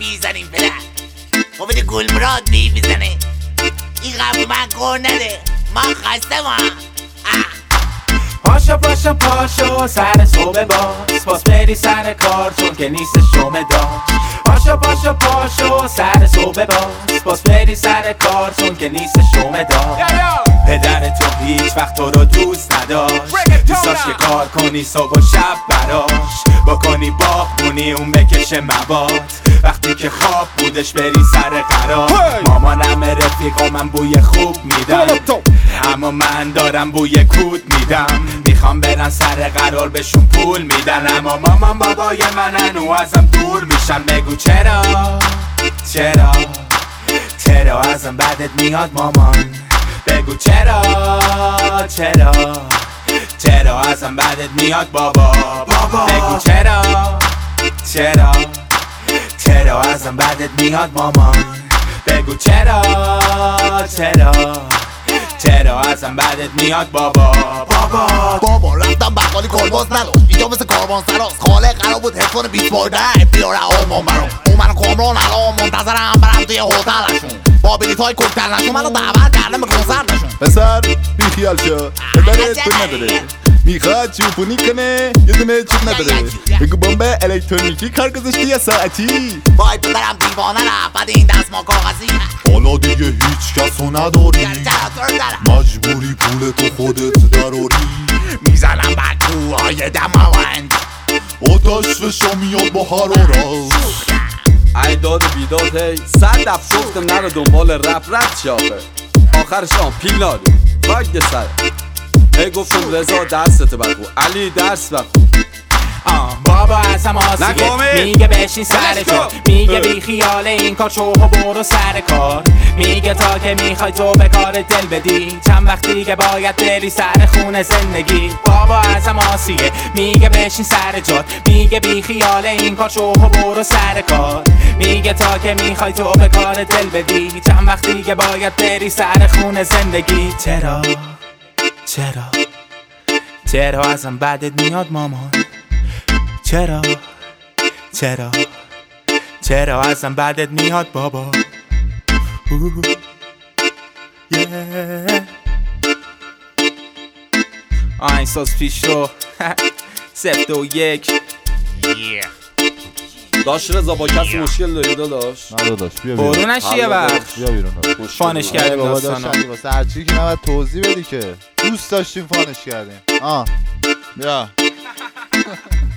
میزنیم پدر. خب بده گلمراد میزنه این قبل من کار نده من خسته ما. پاشو پاشو پاشو سر صبح باز بری سر کار چون که نیست شومه دار. پاشو پاشو پاشو سر صبح باز بری سر کار چون که نیست شومه دار. پدر تو هیچ وقت تو رو دوست نداشت، دوست داشت که کار کنی صبح و شب براش، بکنی باغبونی اون بکشه مواد، وقتی که خواب بودش بری سر قرار. مامانم رفیقا من بوی خوب میدم اما من دارم بوی کود میدم، میخوام برن سر قرار بهشون پول میدن اما مامان بابای منن و ازم دور میشن. بگو چرا چرا چرا ازم بدت میاد مامان، بگو چرا چرا چرا ازم بدت میاد بابا، بگو چرا چرا چرا ازم بدت میاد مامان، بگو چرا چرا چرا ازم بدت میاد بابا. بابا رفتم بقالی کلباس نداشت اینجا مثل کاروان سراست، خاله قرار بود حفظان 20 بارده بیاره آلمان برام. اون منو کامران الان منتظرم برم توی هتلشون با بلیطای کوکتل نشون منو دعوت کردم به کنسرتشون. پسر بیخیال شو پدرت پول نداره، میخواد چوبونی کنه یه دونه چوب نداره، بگو بمب الکترونیکی کار گذاشتی یا ساعتی. وای پدرم دیوانه رفت بعد این دست ما کاغذی، حالا دیگه هیچ کسو نداری مجبوری پول تو خودت دراری. میزنم بر کوهای دماوند آتش فشا میاد با حرارت. ای داد و بیداد هی 100 دفعه گفتم نرو دنبال رپ چی آخه آخرش هم پیل نادو خاک سر. هی گفتم رضا درست بخو علی درس بخو. بابا ازم آسیه میگه بشین سر جا، میگه بی خیال این کار شو و برو سر کار، میگه تا که میخوای تو به کار دل بدی چند وقت دیگه باید بری سر خونه زندگی. بابا ازم آسیه میگه بشین سر جا، میگه بی خیال این کار شو و برو سر کار، میگه تا که میخوای تو به کار دل بدی چند وقت دیگه باید بری سر خونه زندگی. چرا چرا چرا ازم بدت میاد مامان، چرا چرا چرا ازم بدت میاد بابا. آهنگساز پیش رو 0 2 1 داشت رضا با کسی مشکل داری داداش؟ نه داداش بیا بیرون، برونش یه وقت بیا بیرون فانش کردیم داستانا واسه هرچی که نباید توضیح بدی که دوست داشتیم فانش کردیم. بیا